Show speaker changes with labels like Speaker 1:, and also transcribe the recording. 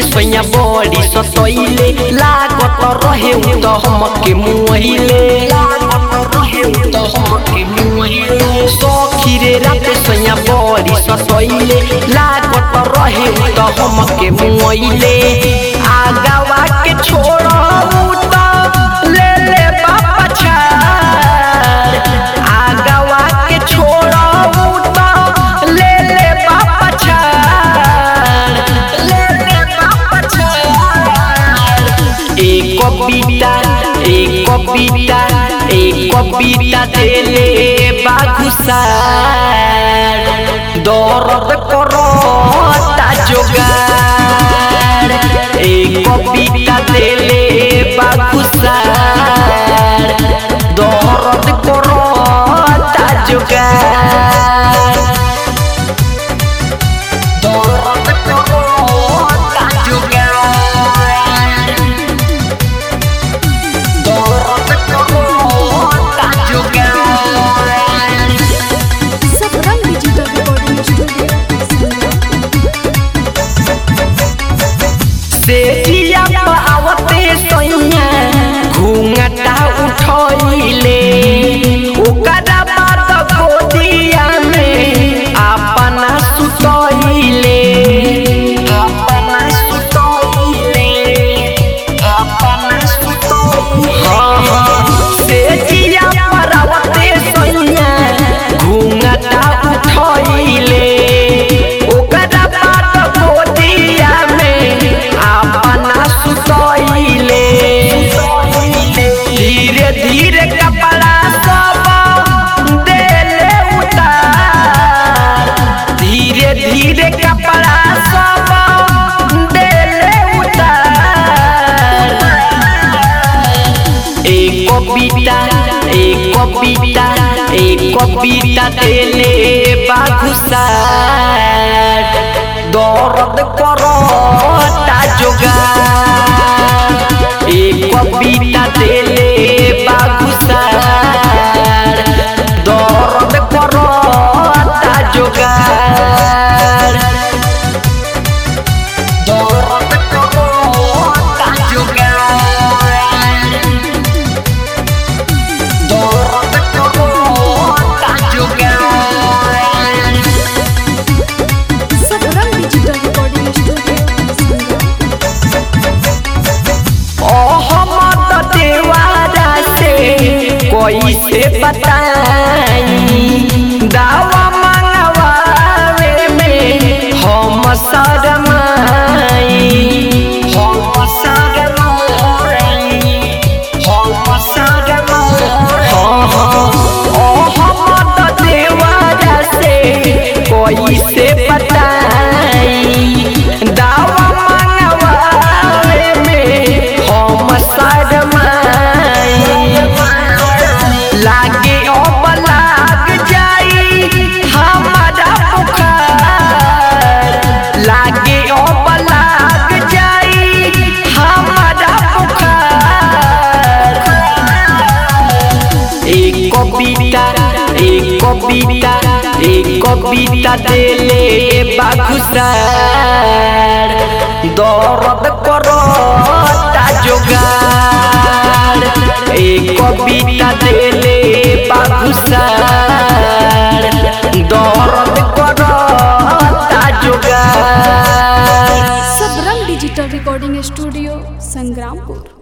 Speaker 1: सोया बड़ी सतोइले लागत रहे तो हमके मुहिले सखी रे रात सोया बड़ी सतोइले लागत रहे तो हमके मुहिले आगावा के छोड़ो तो ले ले बापा छाड़ आगावा के छोड़ो तो ले ले बापा छाड़ ले ले बापा छाड़ एक कविता देले बागुसार दर्द करता जोगार एक कविता देले बागुसार दर्द करता जोगार दर्द करता जोगार दर्द करता जोगार
Speaker 2: सबरंग डिजिटल रिकॉर्डिंग स्टूडियो
Speaker 1: से जिया आवते सैया घूंघटा उठैले ओकरा बाद गोदिया में अपना सुतैले से जिया आवते सैया घूंघटा उठैले ओकरा बाद गोदिया में अपना सुतैले धीरे धीरे कपड़ा सब देले उतार धीरे धीरे कपड़ा सब देले उतार एक कविता देले बागुसार दर्द करता जोगार एक कविता देले बागुसार दर्द करता जोगार दर्द करता जोगार दर्द करता जोगार
Speaker 2: Sabrang digital recording studio
Speaker 1: Ahmad देवारा से कोई से बताई दावा मंगवावे में हम शरमाई अहमद देवारा से कोई से बताई दावा मंगवावे में हम शरमाई लागे अब लाग जाई हमारा बुखार लागे अब लाग जाई हमारा बुखार एक कविता देले बागुसार दर्द करता जोगार एक कविता देले बागुसार दर्द करता जोगार
Speaker 2: Sabrang digital recording studio Sangrampur.